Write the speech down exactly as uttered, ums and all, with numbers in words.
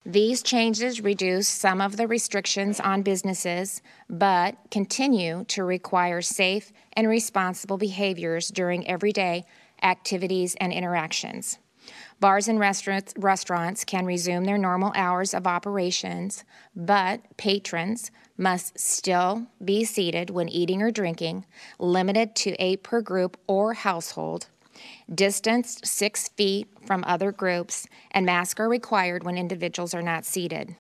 These changes reduce some of the restrictions on businesses, but continue to require safe and responsible behaviors during everyday activities and interactions. Bars and restaurants, restaurants can resume their normal hours of operations, but patrons must still be seated when eating or drinking, limited to eight per group or household, distanced six feet from other groups, and masks are required when individuals are not seated.